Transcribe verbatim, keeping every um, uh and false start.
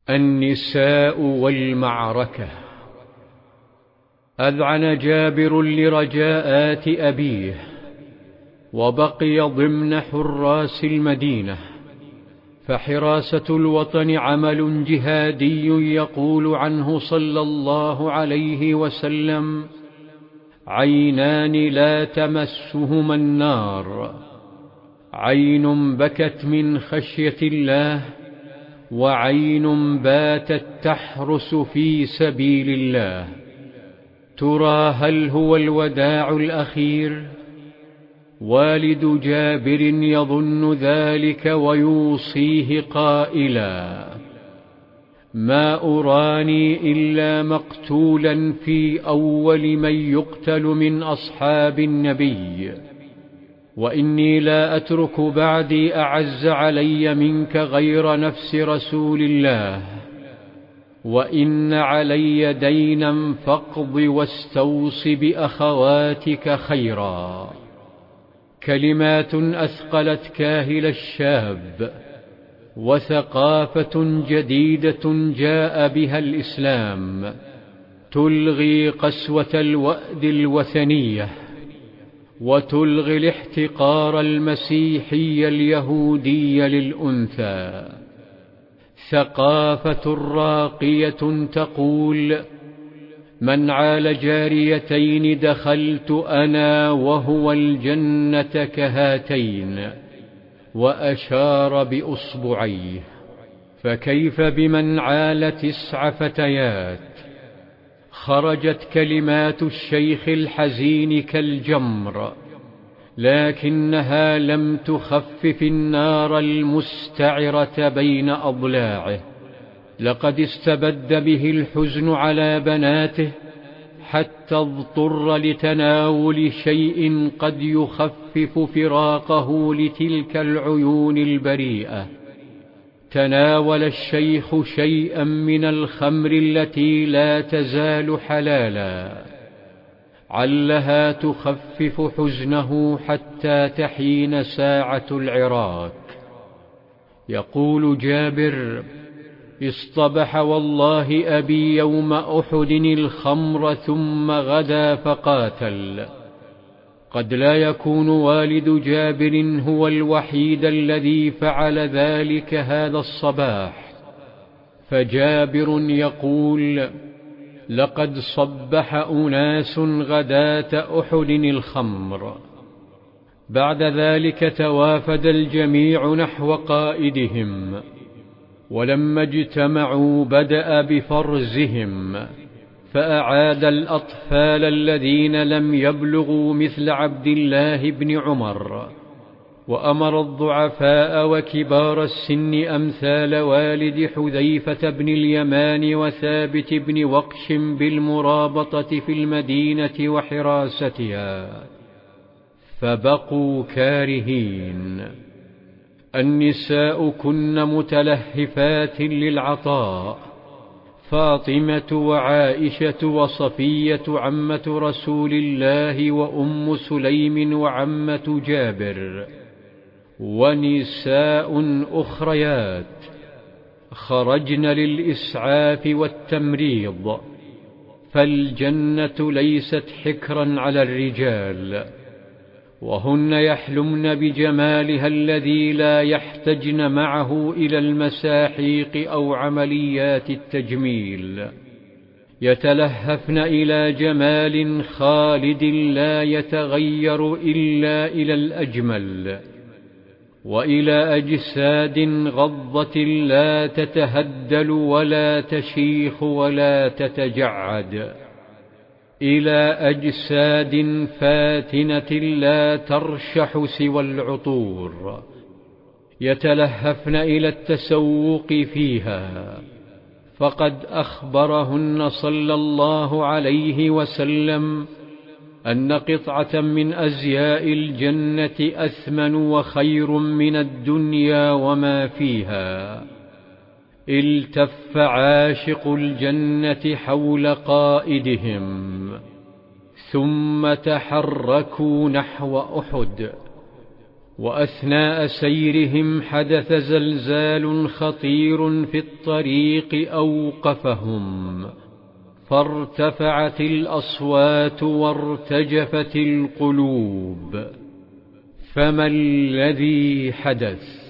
النساء والمعركة. أذعن جابر لرجاءات أبيه، وبقي ضمن حراس المدينة، فحراسة الوطن عمل جهادي يقول عنه صلى الله عليه وسلم: عينان لا تمسهما النار، عين بكت من خشية الله، وعين باتت تحرس في سبيل الله. ترى هل هو الوداع الأخير؟ والد جابر يظن ذلك ويوصيه قائلا: ما أراني إلا مقتولا في أول من يقتل من أصحاب النبي، وإني لا أترك بعدي أعز علي منك غير نفس رسول الله، وإن علي دينا فاقض واستوص بأخواتك خيرا. كلمات أثقلت كاهل الشاب، وثقافة جديدة جاء بها الإسلام تلغي قسوة الوأد الوثنية، وتلغي الاحتقار المسيحي اليهودي للأنثى. ثقافة راقية تقول: من عال جاريتين دخلت أنا وهو الجنة كهاتين، وأشار بأصبعيه. فكيف بمن عال تسع فتيات؟ خرجت كلمات الشيخ الحزين كالجمر، لكنها لم تخفف النار المستعرة بين أضلاعه. لقد استبد به الحزن على بناته، حتى اضطر لتناول شيء قد يخفف فراقه لتلك العيون البريئة. تناول الشيخ شيئا من الخمر التي لا تزال حلالا، علها تخفف حزنه حتى تحين ساعة العراك. يقول جابر: اصطبح والله أبي يوم أحد الخمر ثم غدا فقاتل. قد لا يكون والد جابر هو الوحيد الذي فعل ذلك هذا الصباح، فجابر يقول: لقد صبح أناس غداة أحد الخمر. بعد ذلك توافد الجميع نحو قائدهم، ولما اجتمعوا بدأ بفرزهم، فأعاد الأطفال الذين لم يبلغوا مثل عبد الله بن عمر، وأمر الضعفاء وكبار السن أمثال والد حذيفة بن اليمان وثابت بن وقش بالمرابطة في المدينة وحراستها، فبقوا كارهين. النساء كن متلهفات للعطاء، فاطمة وعائشة وصفية عمة رسول الله وأم سليم وعمة جابر، ونساء أخريات خرجن للإسعاف والتمريض. فالجنة ليست حكرا على الرجال، وهن يحلمن بجمالها الذي لا يحتجن معه إلى المساحيق أو عمليات التجميل. يتلهفن إلى جمال خالد لا يتغير إلا إلى الأجمل، وإلى أجساد غضة لا تتهدل ولا تشيخ ولا تتجعد، إلى أجساد فاتنة لا ترشح سوى العطور. يتلهفن إلى التسوق فيها، فقد أخبرهن صلى الله عليه وسلم أن قطعة من أزياء الجنة أثمن وخير من الدنيا وما فيها. التف عاشق الجنة حول قائدهم، ثم تحركوا نحو أحد، وأثناء سيرهم حدث زلزال خطير في الطريق أوقفهم، فارتفعت الأصوات وارتجفت القلوب. فما الذي حدث؟